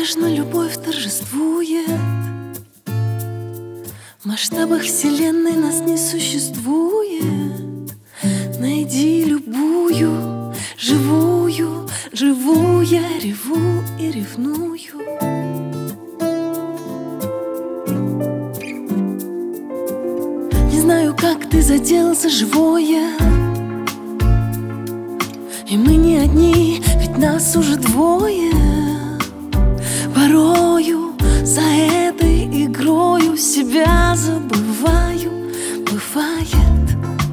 Конечно, любовь торжествует. В масштабах вселенной нас не существует. Найди любую, живую, живу я, реву и ревную. Не знаю, как ты задел за живое, и мы не одни, ведь нас уже двое. Порою за этой игрою себя забываю, бывает.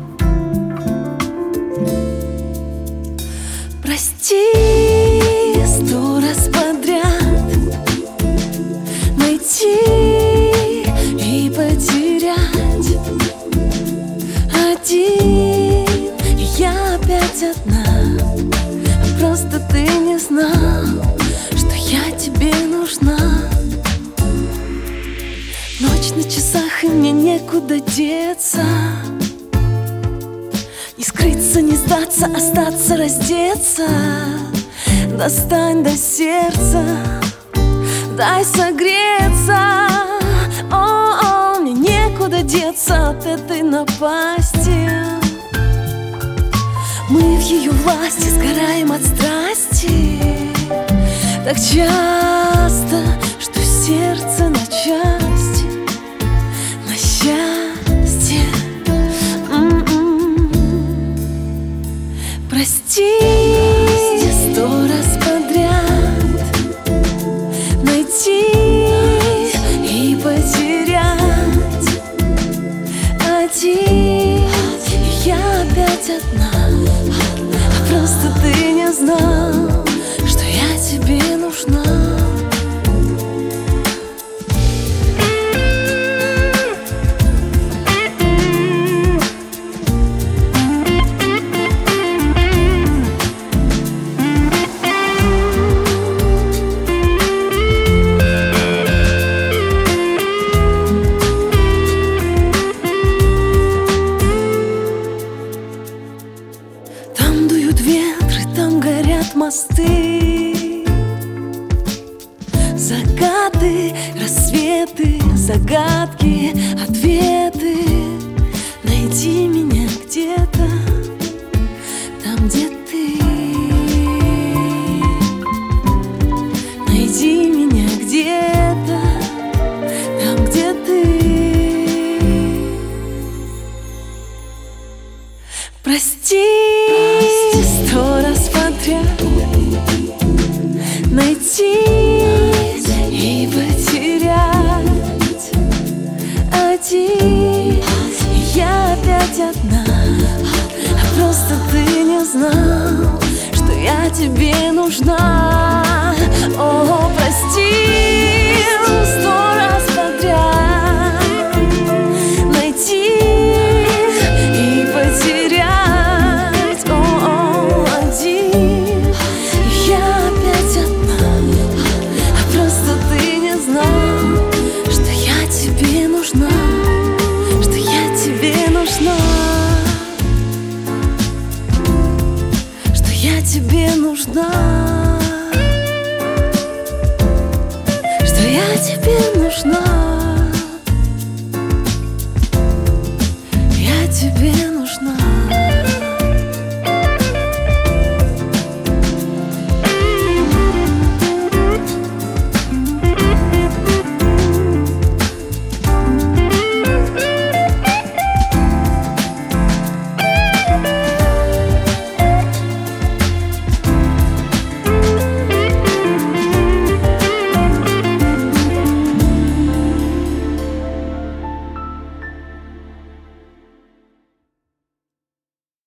Прости 100 раз подряд, найти и потерять. Один, и я опять одна. Просто ты не знал, что я тебе нужна. Ночь на часах, и мне некуда деться. Не скрыться, не сдаться, остаться, раздеться. Достань до сердца, дай согреться. О, мне некуда деться от этой напасти. Мы в ее власти сгораем от страсти так часто, что сердце на части, на счастье. Прости 100 раз подряд, найти и потерять. Один, и я опять одна. Просто ты не знал, что я тебе нужна. Там дуют ветры, там горят мосты, закаты, рассветы, загадки, ответы. Найди меня где-то, там, где ты. Найди меня где-то, там, где ты. Прости 100 раз подряд, найти и потерять. Один, и я опять одна. А просто ты не знал, что я тебе нужна. О, прости 100 раз подряд, найти и потерять. Тебе нужна, что я тебе нужна.